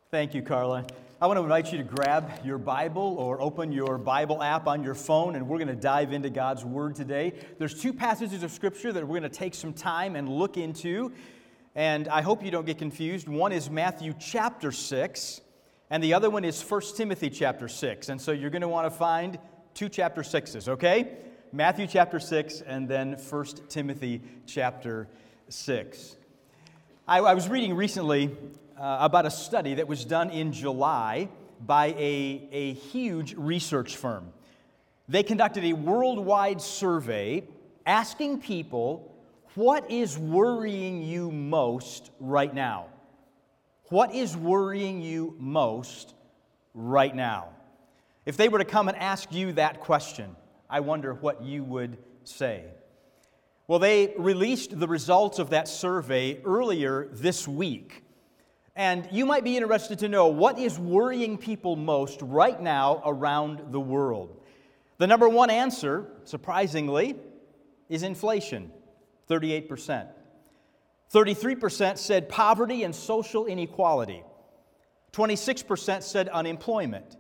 Thank you, Carla. I want to invite you to grab your Bible or open your Bible app on your phone, and we're going to dive into God's Word today. There's two passages of Scripture that we're going to take some time and look into, and I hope you don't get confused. One is Matthew chapter 6, and the other one is 1 Timothy chapter 6. And so you're going to want to find two chapter 6s, okay? Matthew chapter 6 and then 1 Timothy chapter 6. I was reading recently about a study that was done in July by a huge research firm. They conducted a worldwide survey asking people, what is worrying you most right now? What is worrying you most right now? If they were to come and ask you that question, I wonder what you would say. Well, they released the results of that survey earlier this week. And you might be interested to know what is worrying people most right now around the world. The number one answer, surprisingly, is inflation, 38%. 33% said poverty and social inequality. 26% said unemployment.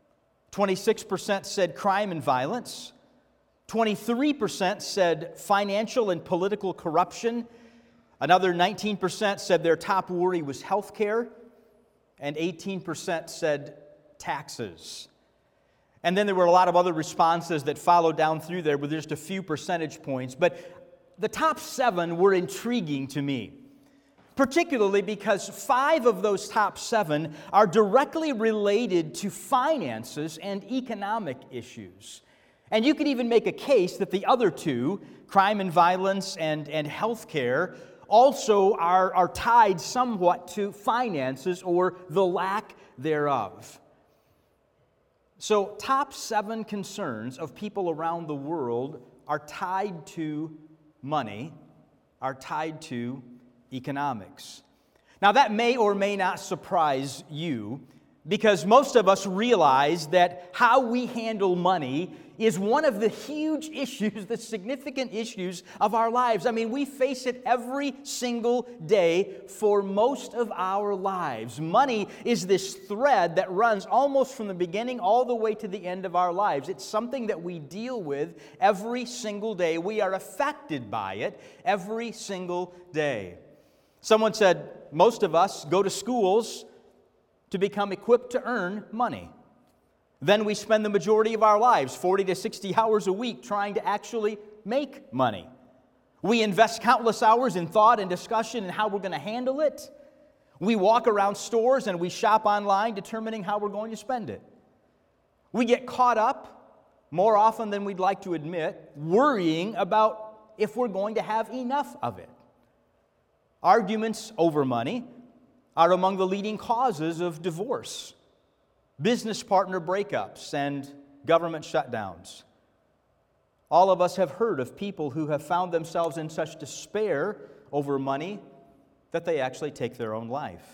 26% said crime and violence. 23% said financial and political corruption. Another 19% said their top worry was health care, and 18% said taxes. And then there were a lot of other responses that followed down through there with just a few percentage points. But the top 7 were intriguing to me, particularly because 5 of those top 7 are directly related to finances and economic issues. And you could even make a case that the other 2, crime and violence and health care, also are tied somewhat to finances or the lack thereof. So, top 7 concerns of people around the world are tied to money, are tied to economics. Now, that may or may not surprise you, because most of us realize that how we handle money is one of the huge issues, the significant issues of our lives. I mean, we face it every single day for most of our lives. Money is this thread that runs almost from the beginning all the way to the end of our lives. It's something that we deal with every single day. We are affected by it every single day. Someone said, most of us go to schools to become equipped to earn money. Then we spend the majority of our lives, 40 to 60 hours a week, trying to actually make money. We invest countless hours in thought and discussion and how we're going to handle it. We walk around stores and we shop online, determining how we're going to spend it. We get caught up, more often than we'd like to admit, worrying about if we're going to have enough of it. Arguments over money are among the leading causes of divorce, business partner breakups, and government shutdowns. All of us have heard of people who have found themselves in such despair over money that they actually take their own life.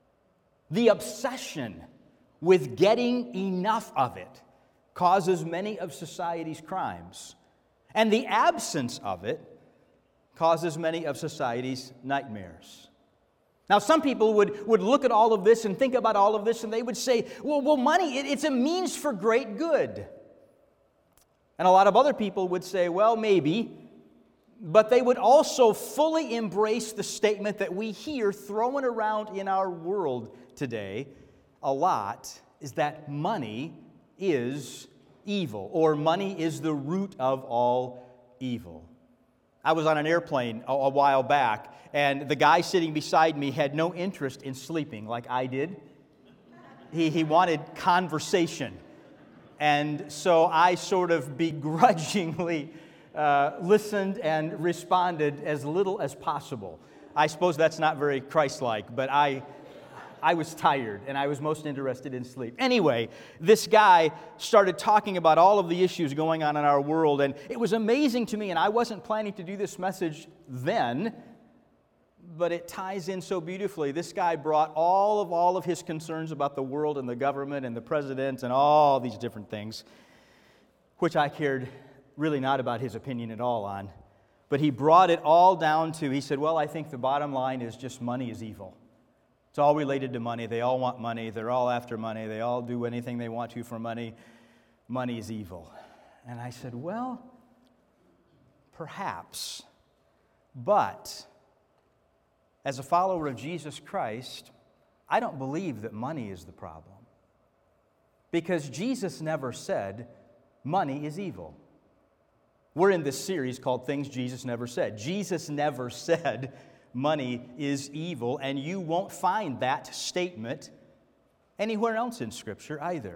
The obsession with getting enough of it causes many of society's crimes, and the absence of it causes many of society's nightmares. Now, some people would look at all of this and think about all of this, and they would say, well, money, it's a means for great good. And a lot of other people would say, well, maybe, but they would also fully embrace the statement that we hear thrown around in our world today a lot, is that money is evil, or money is the root of all evil. I was on an airplane a while back, and the guy sitting beside me had no interest in sleeping like I did. He wanted conversation. And so I sort of begrudgingly listened and responded as little as possible. I suppose that's not very Christ-like, but I was tired, and I was most interested in sleep. Anyway, this guy started talking about all of the issues going on in our world, and it was amazing to me, and I wasn't planning to do this message then, but it ties in so beautifully. This guy brought all of his concerns about the world and the government and the president and all these different things, which I cared really not about his opinion at all on. But he brought it all down to, he said, well, I think the bottom line is just money is evil. It's all related to money. They all want money. They're all after money. They all do anything they want to for money. Money is evil. And I said, well, perhaps. But as a follower of Jesus Christ, I don't believe that money is the problem. Because Jesus never said money is evil. We're in this series called Things Jesus Never Said. Jesus never said money is evil, and you won't find that statement anywhere else in Scripture either.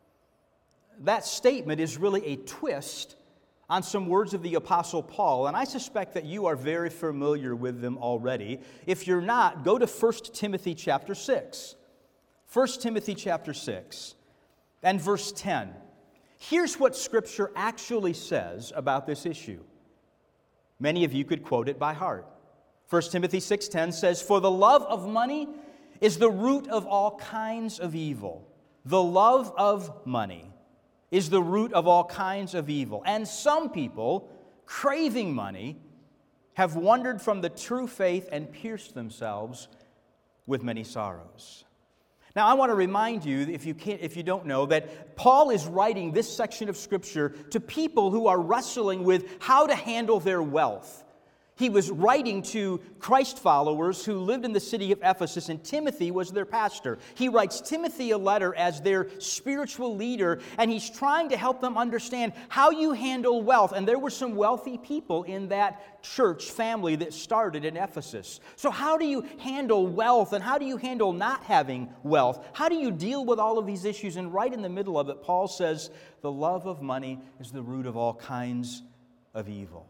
That statement is really a twist on some words of the Apostle Paul, and I suspect that you are very familiar with them already. If you're not, go to 1 Timothy chapter 6. 1 Timothy chapter 6 and verse 10. Here's what Scripture actually says about this issue. Many of you could quote it by heart. 1 Timothy 6:10 says, "For the love of money is the root of all kinds of evil." The love of money is the root of all kinds of evil. And some people, craving money, have wandered from the true faith and pierced themselves with many sorrows. Now, I want to remind you, if you don't know, that Paul is writing this section of Scripture to people who are wrestling with how to handle their wealth. He was writing to Christ followers who lived in the city of Ephesus, and Timothy was their pastor. He writes Timothy a letter as their spiritual leader, and he's trying to help them understand how you handle wealth. And there were some wealthy people in that church family that started in Ephesus. So how do you handle wealth, and how do you handle not having wealth? How do you deal with all of these issues? And right in the middle of it, Paul says, the love of money is the root of all kinds of evil.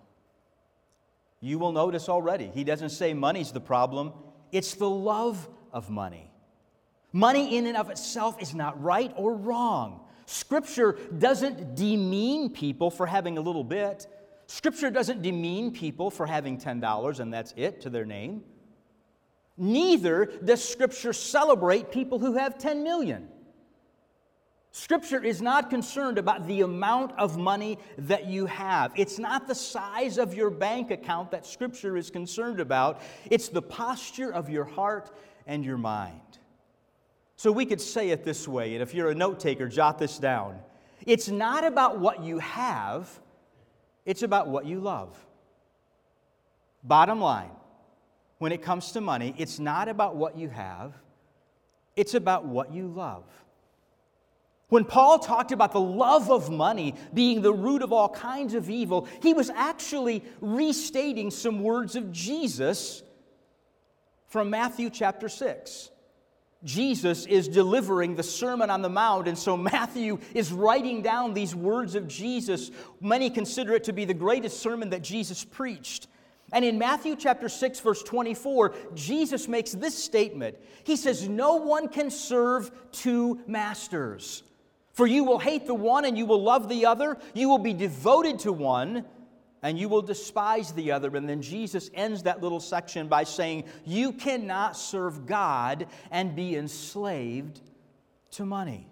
You will notice already, he doesn't say money's the problem. It's the love of money. Money in and of itself is not right or wrong. Scripture doesn't demean people for having a little bit. Scripture doesn't demean people for having $10 and that's it to their name. Neither does Scripture celebrate people who have 10 million. Scripture is not concerned about the amount of money that you have. It's not the size of your bank account that Scripture is concerned about. It's the posture of your heart and your mind. So we could say it this way, and if you're a note taker, jot this down. It's not about what you have, it's about what you love. Bottom line, when it comes to money, it's not about what you have, it's about what you love. When Paul talked about the love of money being the root of all kinds of evil, he was actually restating some words of Jesus from Matthew chapter 6. Jesus is delivering the Sermon on the Mount, and so Matthew is writing down these words of Jesus. Many consider it to be the greatest sermon that Jesus preached. And in Matthew chapter 6, verse 24, Jesus makes this statement. He says, "No one can serve two masters. For you will hate the one and you will love the other. You will be devoted to one and you will despise the other." And then Jesus ends that little section by saying, you cannot serve God and be enslaved to money.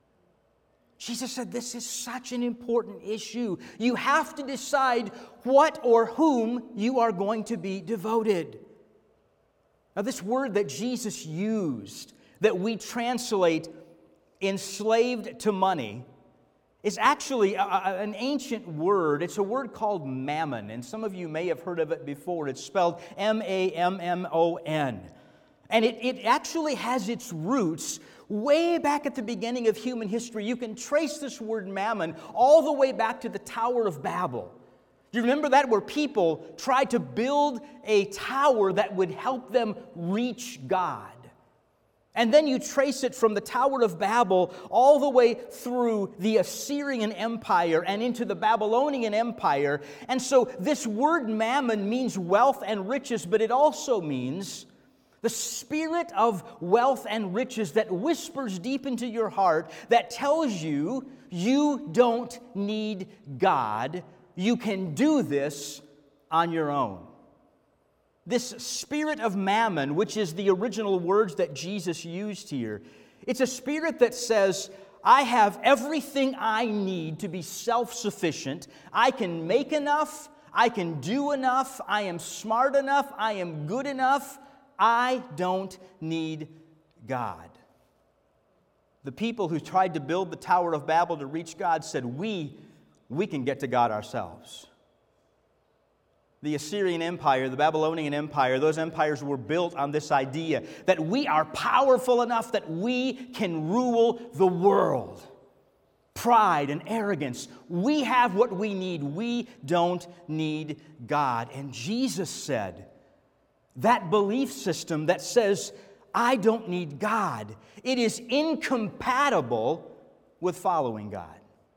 Jesus said this is such an important issue. You have to decide what or whom you are going to be devoted. Now, this word that Jesus used, that we translate enslaved to money, is actually an ancient word. It's a word called mammon, and some of you may have heard of it before. It's spelled M-A-M-M-O-N. And it actually has its roots way back at the beginning of human history. You can trace this word mammon all the way back to the Tower of Babel. Do you remember that? Where people tried to build a tower that would help them reach God. And then you trace it from the Tower of Babel all the way through the Assyrian Empire and into the Babylonian Empire. And so this word mammon means wealth and riches, but it also means the spirit of wealth and riches that whispers deep into your heart, that tells you you don't need God. You can do this on your own. This spirit of mammon, which is the original words that Jesus used here, it's a spirit that says, I have everything I need to be self-sufficient. I can make enough. I can do enough. I am smart enough. I am good enough. I don't need God. The people who tried to build the Tower of Babel to reach God said, we can get to God ourselves. The Assyrian Empire, the Babylonian Empire, those empires were built on this idea that we are powerful enough that we can rule the world. Pride and arrogance. We have what we need. We don't need God. And Jesus said, that belief system that says, I don't need God, it is incompatible with following God.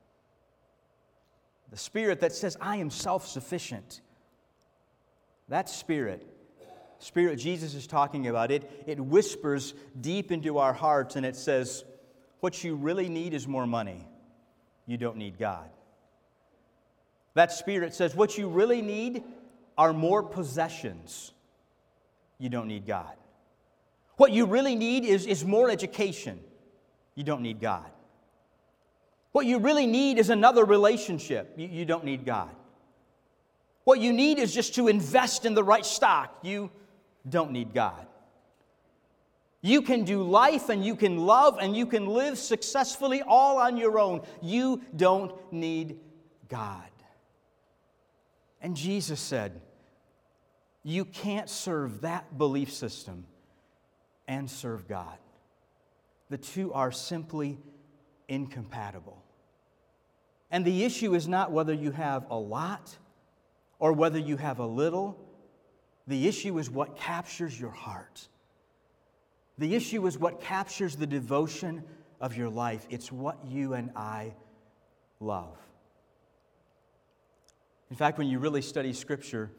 The spirit that says, I am self-sufficient, that spirit Jesus is talking about, it whispers deep into our hearts and it says, what you really need is more money. You don't need God. That spirit says, what you really need are more possessions. You don't need God. What you really need is more education. You don't need God. What you really need is another relationship. You don't need God. What you need is just to invest in the right stock. You don't need God. You can do life and you can love and you can live successfully all on your own. You don't need God. And Jesus said, you can't serve that belief system and serve God. The two are simply incompatible. And the issue is not whether you have a lot or whether you have a little. The issue is what captures your heart. The issue is what captures the devotion of your life. It's what you and I love. In fact, when you really study Scripture,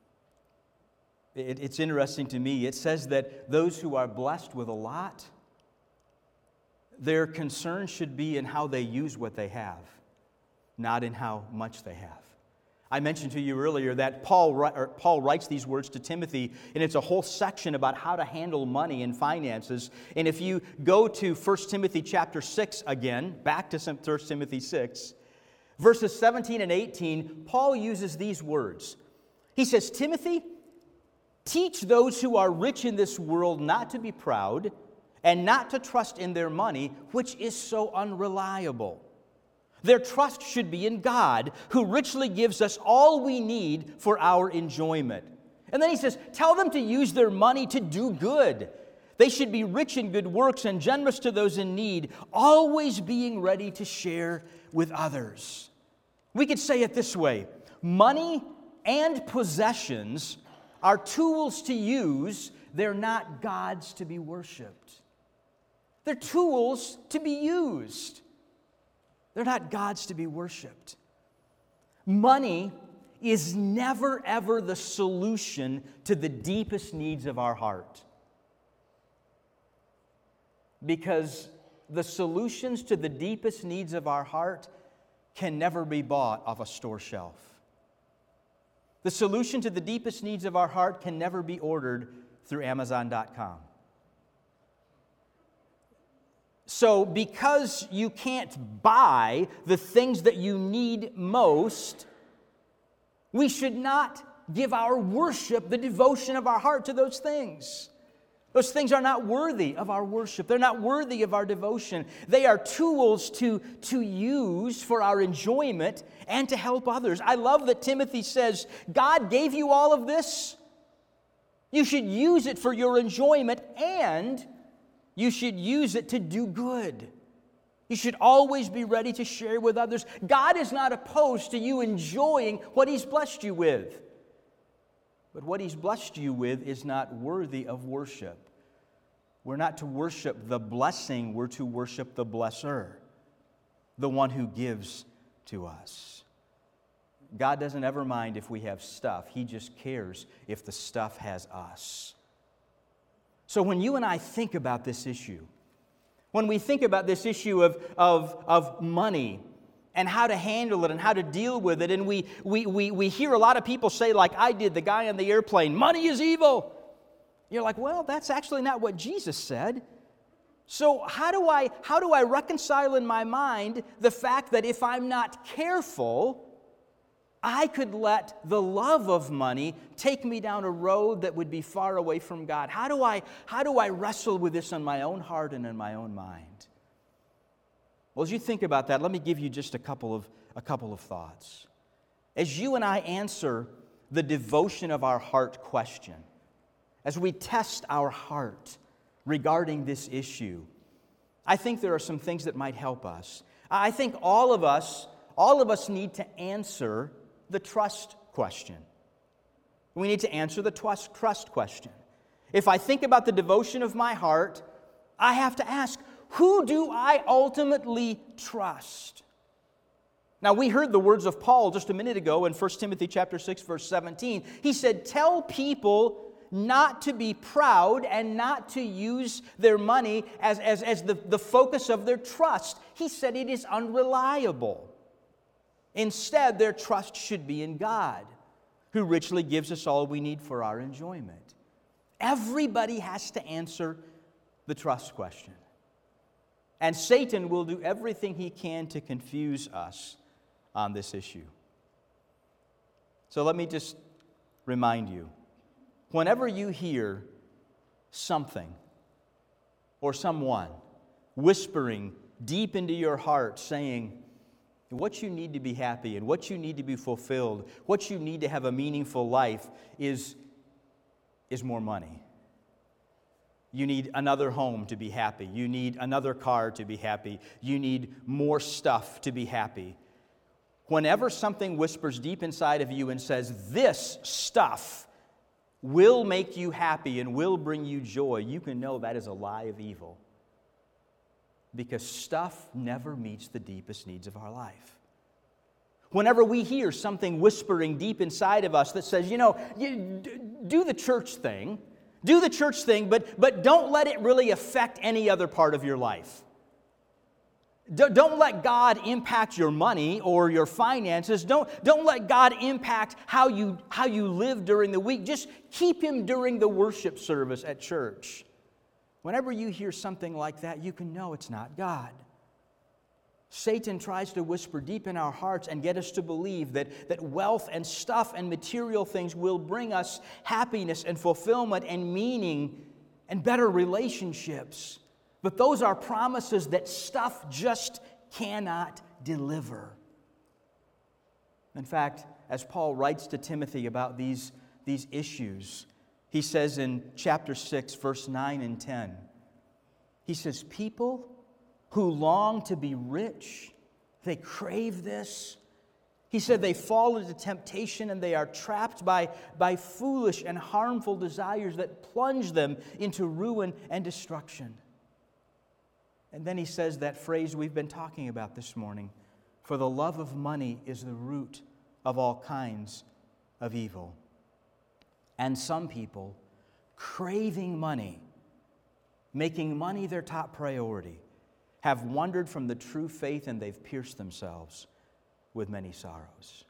it's interesting to me. It says that those who are blessed with a lot, their concern should be in how they use what they have, not in how much they have. I mentioned to you earlier that Paul writes these words to Timothy, and it's a whole section about how to handle money and finances. And if you go to 1 Timothy chapter 6 again, back to 1 Timothy 6, verses 17 and 18, Paul uses these words. He says, Timothy, teach those who are rich in this world not to be proud and not to trust in their money, which is so unreliable. Their trust should be in God, who richly gives us all we need for our enjoyment. And then he says, tell them to use their money to do good. They should be rich in good works and generous to those in need, always being ready to share with others. We could say it this way: money and possessions are tools to use. They're not gods to be worshiped. They're tools to be used. They're not gods to be worshiped. Money is never, ever the solution to the deepest needs of our heart. Because the solutions to the deepest needs of our heart can never be bought off a store shelf. The solution to the deepest needs of our heart can never be ordered through Amazon.com. So because you can't buy the things that you need most, we should not give our worship, the devotion of our heart to those things. Those things are not worthy of our worship. They're not worthy of our devotion. They are tools to use for our enjoyment and to help others. I love that Timothy says, God gave you all of this. You should use it for your enjoyment, and you should use it to do good. You should always be ready to share with others. God is not opposed to you enjoying what He's blessed you with. But what He's blessed you with is not worthy of worship. We're not to worship the blessing, we're to worship the blesser, the one who gives to us. God doesn't ever mind if we have stuff. He just cares if the stuff has us. So when you and I think about this issue, when we think about this issue of money and how to handle it and how to deal with it, and we hear a lot of people say, like I did, the guy on the airplane, money is evil. You're like, well, that's actually not what Jesus said. So how do I reconcile in my mind the fact that if I'm not careful, I could let the love of money take me down a road that would be far away from God. How do I wrestle with this in my own heart and in my own mind? Well, as you think about that, let me give you just a couple of thoughts. As you and I answer the devotion of our heart question, as we test our heart regarding this issue, I think there are some things that might help us. I think all of us need to answer the trust question. We need to answer the trust question. If I think about the devotion of my heart, I have to ask, who do I ultimately trust? Now, we heard the words of Paul just a minute ago in 1 Timothy chapter 6, verse 17. He said, tell people not to be proud and not to use their money as the focus of their trust. He said it is unreliable. Instead, their trust should be in God, who richly gives us all we need for our enjoyment. Everybody has to answer the trust question. And Satan will do everything he can to confuse us on this issue. So let me just remind you, whenever you hear something or someone whispering deep into your heart saying, what you need to be happy and what you need to be fulfilled, what you need to have a meaningful life is more money. You need another home to be happy. You need another car to be happy. You need more stuff to be happy. Whenever something whispers deep inside of you and says, this stuff will make you happy and will bring you joy, you can know that is a lie of evil. Because stuff never meets the deepest needs of our life. Whenever we hear something whispering deep inside of us that says, do the church thing, but don't let it really affect any other part of your life. Don't let God impact your money or your finances. Don't let God impact how you live during the week. Just keep Him during the worship service at church. Whenever you hear something like that, you can know it's not God. Satan tries to whisper deep in our hearts and get us to believe that wealth and stuff and material things will bring us happiness and fulfillment and meaning and better relationships. But those are promises that stuff just cannot deliver. In fact, as Paul writes to Timothy about these issues, he says in chapter 6, verse 9 and 10, he says, people who long to be rich, they crave this. He said they fall into temptation and they are trapped by foolish and harmful desires that plunge them into ruin and destruction. And then he says that phrase we've been talking about this morning, for the love of money is the root of all kinds of evil. And some people, craving money, making money their top priority, have wandered from the true faith and they've pierced themselves with many sorrows.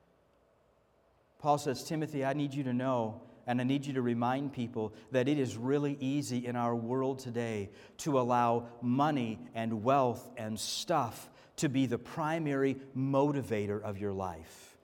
Paul says, Timothy, I need you to know and I need you to remind people that it is really easy in our world today to allow money and wealth and stuff to be the primary motivator of your life.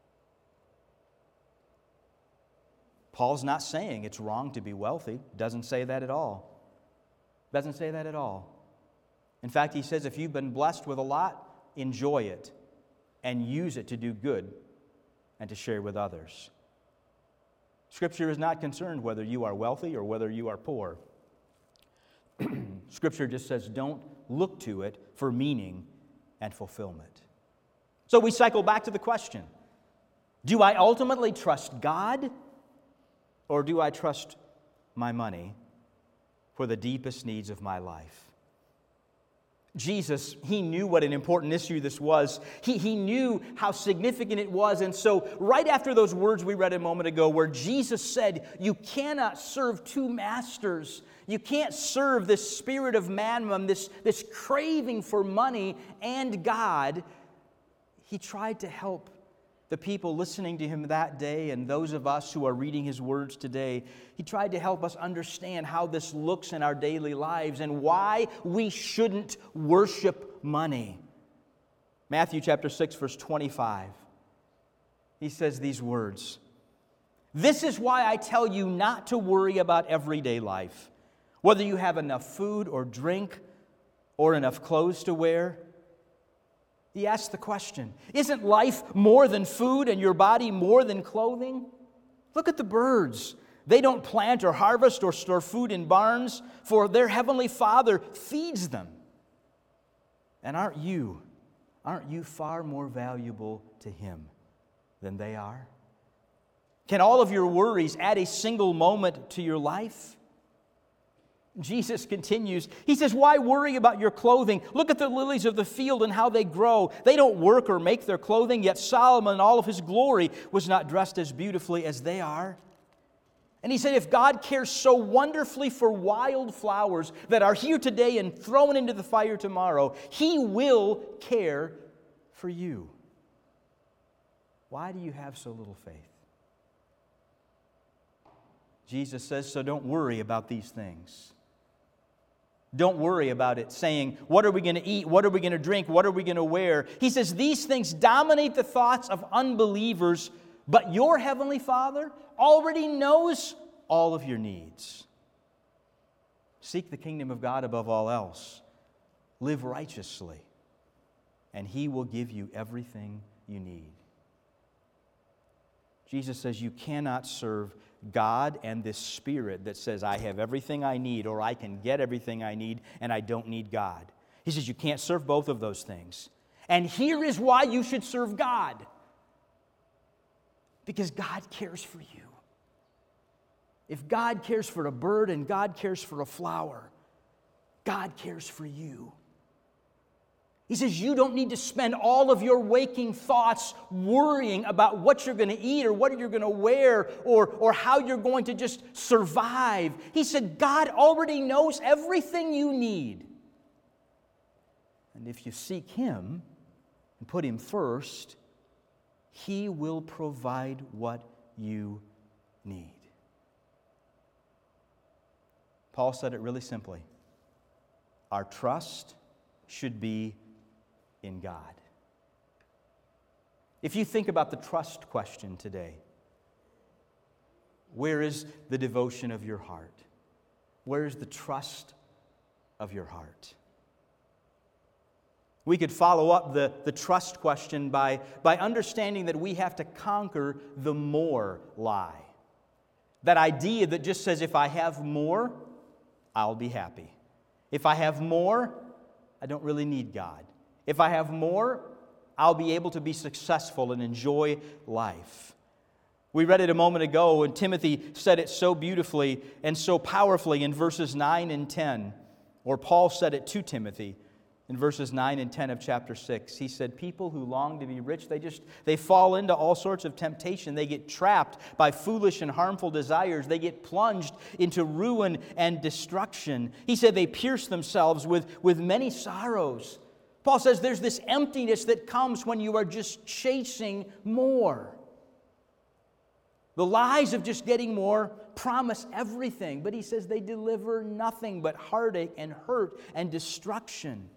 Paul's not saying it's wrong to be wealthy. Doesn't say that at all. Doesn't say that at all. In fact, he says if you've been blessed with a lot, enjoy it and use it to do good and to share with others. Scripture is not concerned whether you are wealthy or whether you are poor. Scripture just says don't look to it for meaning and fulfillment. So we cycle back to the question, do I ultimately trust God or do I trust my money for the deepest needs of my life? Jesus, He knew what an important issue this was. He knew how significant it was. And so right after those words we read a moment ago where Jesus said, you cannot serve two masters. You can't serve this spirit of mammon, this craving for money and God. He tried to help the people listening to Him that day and those of us who are reading His words today. He tried to help us understand how this looks in our daily lives and why we shouldn't worship money. Matthew chapter 6, verse 25. he says these words. This is why I tell you not to worry about everyday life, whether you have enough food or drink or enough clothes to wear. He asks the question, isn't life more than food and your body more than clothing? Look at the birds. They don't plant or harvest or store food in barns, for their heavenly Father feeds them. And aren't you far more valuable to Him than they are? Can all of your worries add a single moment to your life? Jesus continues. He says, why worry about your clothing? Look at the lilies of the field and how they grow. They don't work or make their clothing, yet Solomon in all of his glory was not dressed as beautifully as they are. And he said, if God cares so wonderfully for wild flowers that are here today and thrown into the fire tomorrow, He will care for you. Why do you have so little faith? Jesus says, so don't worry about these things. Don't worry about it, saying, what are we going to eat? What are we going to drink? What are we going to wear? He says, these things dominate the thoughts of unbelievers, but your heavenly Father already knows all of your needs. Seek the kingdom of God above all else. Live righteously, and He will give you everything you need. Jesus says you cannot serve God and this spirit that says, I have everything I need, or I can get everything I need, and I don't need God. He says you can't serve both of those things. And here is why you should serve God. Because God cares for you. If God cares for a bird and God cares for a flower, God cares for you. He says you don't need to spend all of your waking thoughts worrying about what you're going to eat or what you're going to wear or how you're going to just survive. He said God already knows everything you need. And if you seek Him and put Him first, He will provide what you need. Paul said it really simply. Our trust should be in God. If you think about the trust question today, where is the devotion of your heart? Where is the trust of your heart? We could follow up the trust question by understanding that we have to conquer the more lie. That idea that just says, if I have more, I'll be happy. If I have more, I don't really need God. If I have more, I'll be able to be successful and enjoy life. We read it a moment ago, and Timothy said it so beautifully and so powerfully in verses 9 and 10. Or Paul said it to Timothy in verses 9 and 10 of chapter 6. He said, people who long to be rich, they fall into all sorts of temptation. They get trapped by foolish and harmful desires. They get plunged into ruin and destruction. He said they pierce themselves with many sorrows. Paul says there's this emptiness that comes when you are just chasing more. The lies of just getting more promise everything, but he says they deliver nothing but heartache and hurt and destruction.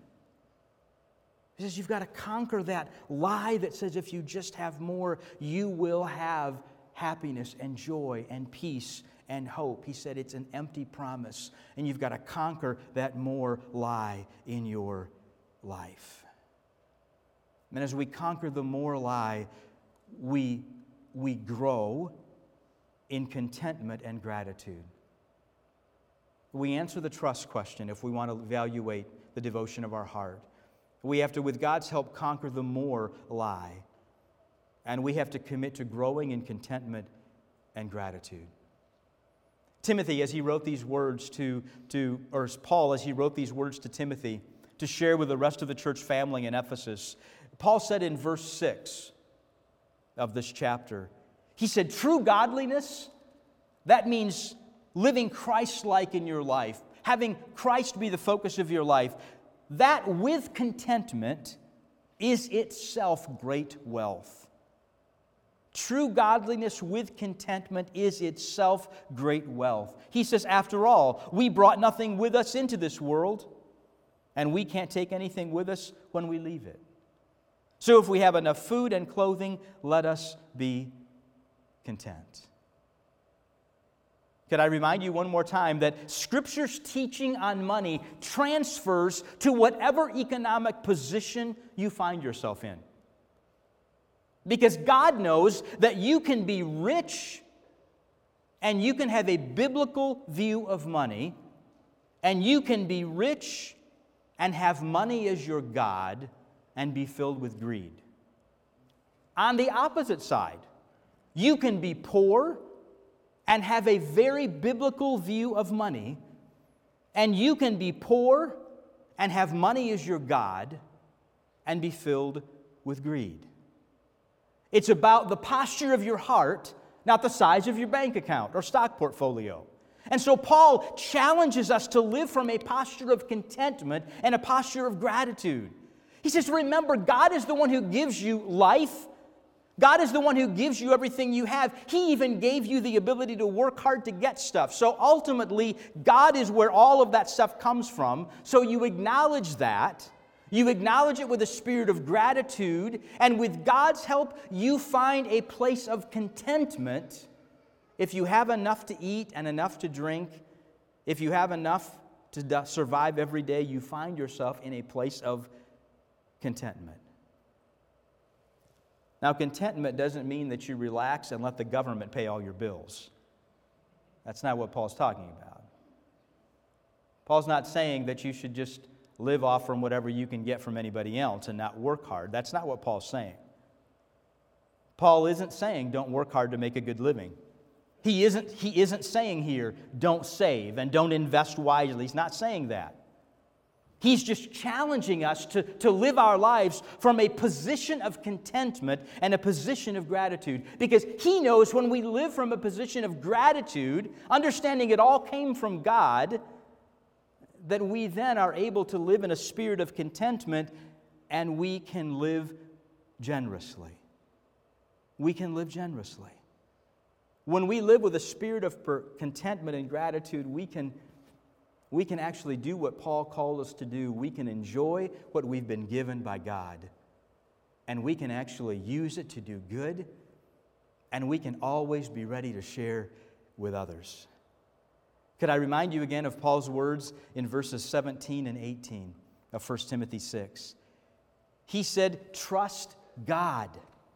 He says you've got to conquer that lie that says if you just have more, you will have happiness and joy and peace and hope. He said it's an empty promise, and you've got to conquer that more lie in your life. And as we conquer the more lie, we grow in contentment and gratitude. We answer the trust question if we want to evaluate the devotion of our heart. We have to, with God's help, conquer the more lie. And we have to commit to growing in contentment and gratitude. Timothy, as he wrote these words or Paul, as he wrote these words to Timothy, to share with the rest of the church family in Ephesus, Paul said in verse 6 of this chapter, he said, true godliness, that means living Christ-like in your life, having Christ be the focus of your life, that with contentment is itself great wealth. True godliness with contentment is itself great wealth. He says, after all, we brought nothing with us into this world, and we can't take anything with us when we leave it. So if we have enough food and clothing, let us be content. Could I remind you one more time that Scripture's teaching on money transfers to whatever economic position you find yourself in? Because God knows that you can be rich and you can have a biblical view of money, and you can be rich and have money as your God and be filled with greed. On the opposite side, you can be poor and have a very biblical view of money, and you can be poor and have money as your God and be filled with greed. It's about the posture of your heart, not the size of your bank account or stock portfolio. And so Paul challenges us to live from a posture of contentment and a posture of gratitude. He says, remember, God is the one who gives you life. God is the one who gives you everything you have. He even gave you the ability to work hard to get stuff. So ultimately, God is where all of that stuff comes from. So you acknowledge that. You acknowledge it with a spirit of gratitude, and with God's help, you find a place of contentment. If you have enough to eat and enough to drink, if you have enough to survive every day, you find yourself in a place of contentment. Now, contentment doesn't mean that you relax and let the government pay all your bills. That's not what Paul's talking about. Paul's not saying that you should just live off from whatever you can get from anybody else and not work hard. That's not what Paul's saying. Paul isn't saying don't work hard to make a good living. He isn't saying here don't save and don't invest wisely. He's not saying that. He's just challenging us to live our lives from a position of contentment and a position of gratitude. Because he knows when we live from a position of gratitude, understanding it all came from God, that we then are able to live in a spirit of contentment, and we can live generously. We can live generously. When we live with a spirit of contentment and gratitude, we can actually do what Paul called us to do. We can enjoy what we've been given by God, and we can actually use it to do good, and we can always be ready to share with others. Could I remind you again of Paul's words in verses 17 and 18 of 1 Timothy 6? He said, trust God.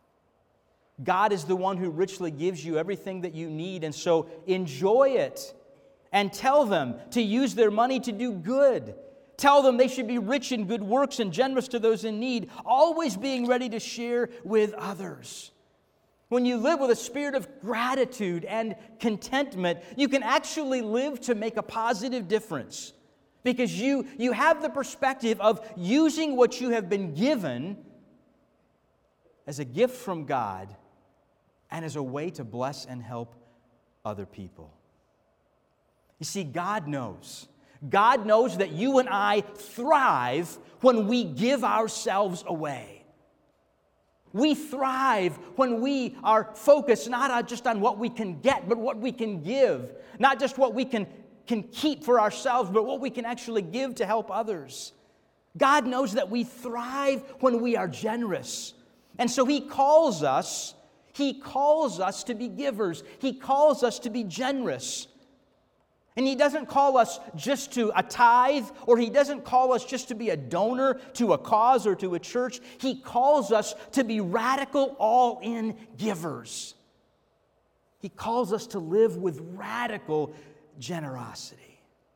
God is the one who richly gives you everything that you need, and so enjoy it. And tell them to use their money to do good. Tell them they should be rich in good works and generous to those in need, always being ready to share with others. When you live with a spirit of gratitude and contentment, you can actually live to make a positive difference, because you have the perspective of using what you have been given as a gift from God and as a way to bless and help other people. You see, God knows. God knows that you and I thrive when we give ourselves away. We thrive when we are focused not just on what we can get, but what we can give. Not just what we can keep for ourselves, but what we can actually give to help others. God knows that we thrive when we are generous. And so He calls us to be givers. He calls us to be generous. And He doesn't call us just to a tithe, or He doesn't call us just to be a donor to a cause or to a church. He calls us to be radical, all-in givers. He calls us to live with radical generosity.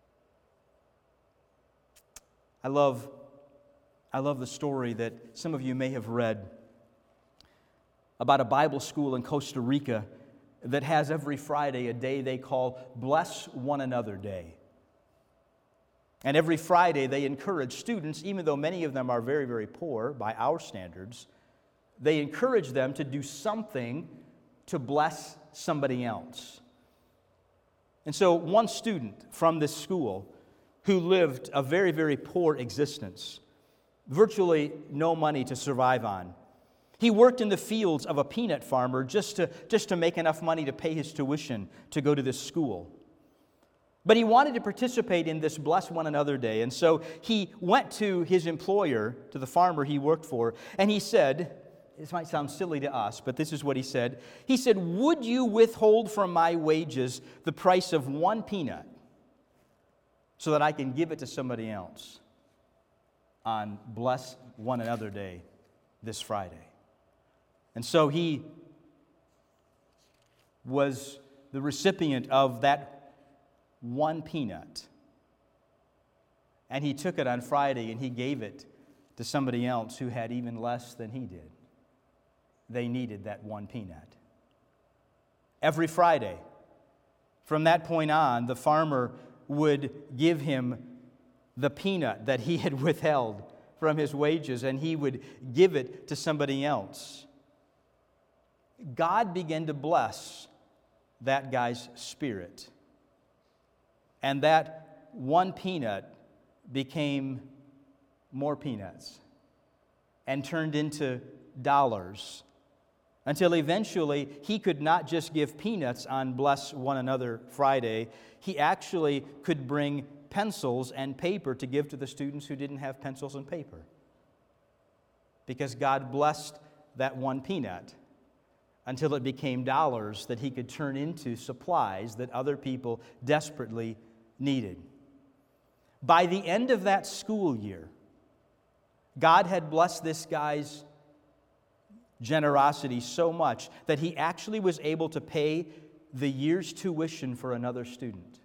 I love the story that some of you may have read about a Bible school in Costa Rica that has every Friday a day they call Bless One Another Day. And every Friday they encourage students, even though many of them are very, very poor by our standards, they encourage them to do something to bless somebody else. And so one student from this school who lived a very, very poor existence, virtually no money to survive on, he worked in the fields of a peanut farmer just to make enough money to pay his tuition to go to this school. But he wanted to participate in this Bless One Another Day. And so he went to his employer, to the farmer he worked for, and he said, this might sound silly to us, but this is what he said. He said, "Would you withhold from my wages the price of one peanut so that I can give it to somebody else on Bless One Another Day this Friday?" And so he was the recipient of that one peanut. And he took it on Friday and he gave it to somebody else who had even less than he did. They needed that one peanut. Every Friday, from that point on, the farmer would give him the peanut that he had withheld from his wages, and he would give it to somebody else. God began to bless that guy's spirit. And that one peanut became more peanuts and turned into dollars, until eventually he could not just give peanuts on Bless One Another Friday. He actually could bring pencils and paper to give to the students who didn't have pencils and paper, because God blessed that one peanut until it became dollars that he could turn into supplies that other people desperately needed. By the end of that school year, God had blessed this guy's generosity so much that he actually was able to pay the year's tuition for another student.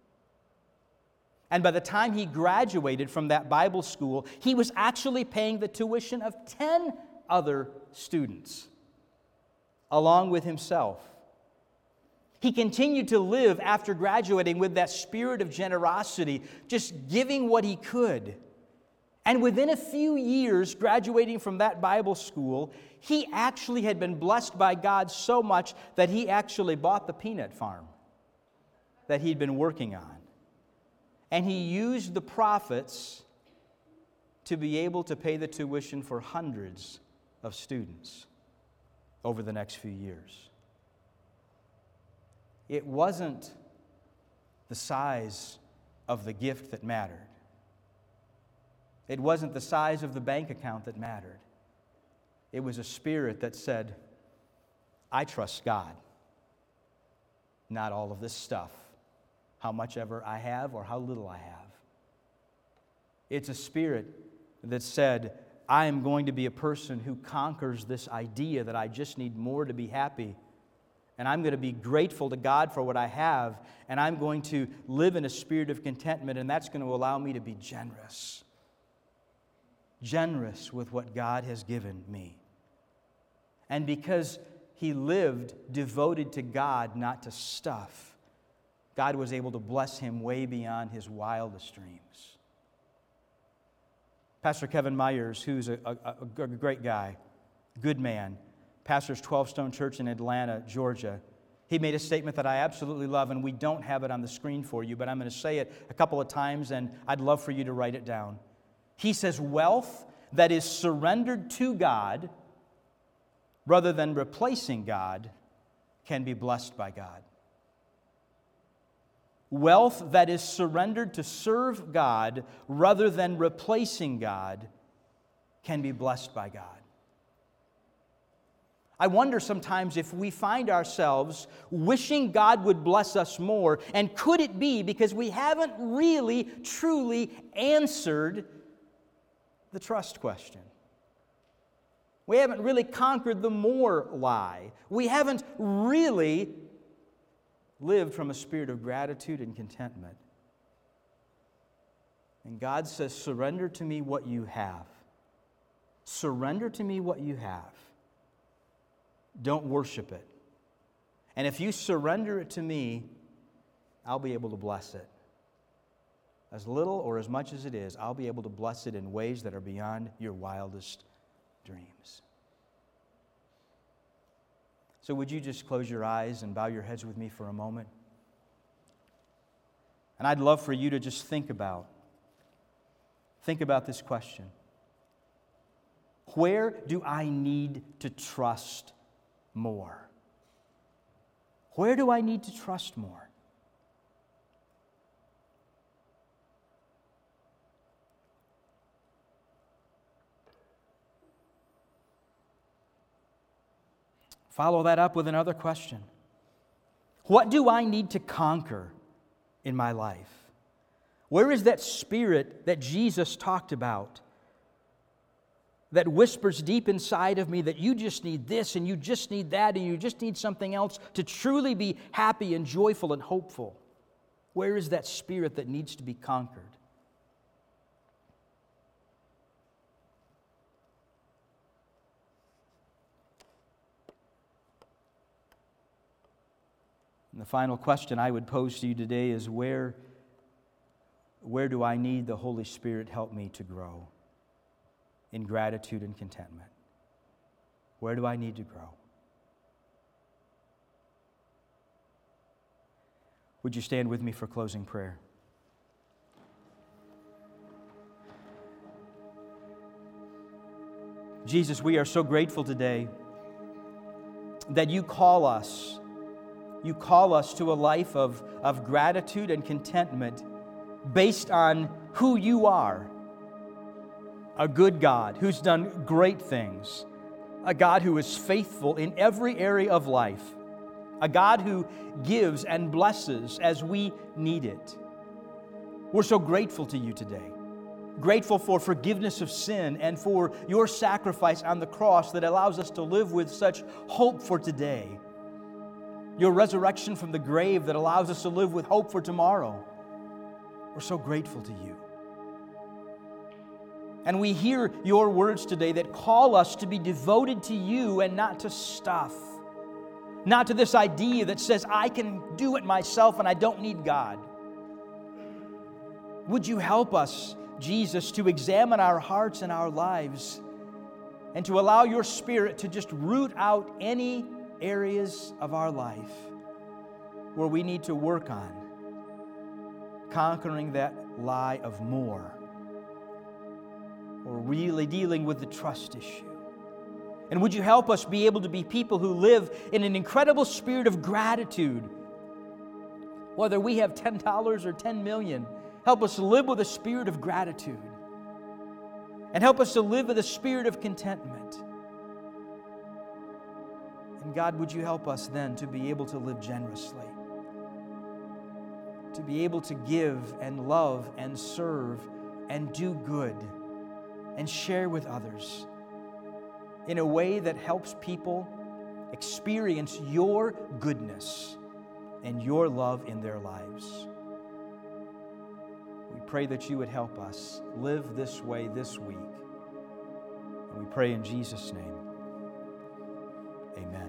And by the time he graduated from that Bible school, he was actually paying the tuition of 10 other students, along with himself. He continued to live after graduating with that spirit of generosity, just giving what he could. And within a few years, graduating from that Bible school, he actually had been blessed by God so much that he actually bought the peanut farm that he'd been working on. And he used the profits to be able to pay the tuition for hundreds of students over the next few years. It wasn't the size of the gift that mattered. It wasn't the size of the bank account that mattered. It was a spirit that said, "I trust God, not all of this stuff, how much ever I have or how little I have." It's a spirit that said, "I am going to be a person who conquers this idea that I just need more to be happy. And I'm going to be grateful to God for what I have. And I'm going to live in a spirit of contentment. And that's going to allow me to be generous. Generous with what God has given me." And because he lived devoted to God, not to stuff, God was able to bless him way beyond his wildest dreams. Pastor Kevin Myers, who's a great guy, good man, pastors 12 Stone Church in Atlanta, Georgia. He made a statement that I absolutely love, and we don't have it on the screen for you, but I'm going to say it a couple of times, and I'd love for you to write it down. He says, "Wealth that is surrendered to God rather than replacing God can be blessed by God." Wealth that is surrendered to serve God rather than replacing God can be blessed by God. I wonder sometimes if we find ourselves wishing God would bless us more, and could it be because we haven't really, truly answered the trust question? We haven't really conquered the more lie. We haven't really lived from a spirit of gratitude and contentment. And God says, "Surrender to me what you have. Surrender to me what you have. Don't worship it. And if you surrender it to me, I'll be able to bless it. As little or as much as it is, I'll be able to bless it in ways that are beyond your wildest dreams." So would you just close your eyes and bow your heads with me for a moment? And I'd love for you to just think about this question. Where do I need to trust more? Where do I need to trust more? Follow that up with another question. What do I need to conquer in my life? Where is that spirit that Jesus talked about that whispers deep inside of me that you just need this and you just need that and you just need something else to truly be happy and joyful and hopeful? Where is that spirit that needs to be conquered? And the final question I would pose to you today is where do I need the Holy Spirit help me to grow in gratitude and contentment? Where do I need to grow? Would you stand with me for closing prayer? Jesus, we are so grateful today that you call us to a life of gratitude and contentment based on who you are. A good God who's done great things. A God who is faithful in every area of life. A God who gives and blesses as we need it. We're so grateful to you today. Grateful for forgiveness of sin and for your sacrifice on the cross that allows us to live with such hope for today. Your resurrection from the grave that allows us to live with hope for tomorrow. We're so grateful to you. And we hear your words today that call us to be devoted to you and not to stuff. Not to this idea that says, I can do it myself and I don't need God. Would you help us, Jesus, to examine our hearts and our lives and to allow your Spirit to just root out any areas of our life where we need to work on conquering that lie of more, or really dealing with the trust issue. And would you help us be able to be people who live in an incredible spirit of gratitude? Whether we have $10 or 10 million, help us to live with a spirit of gratitude. And help us to live with a spirit of contentment. And God, would you help us then to be able to live generously? To be able to give and love and serve and do good and share with others in a way that helps people experience your goodness and your love in their lives. We pray that you would help us live this way this week. And we pray in Jesus' name. Amen.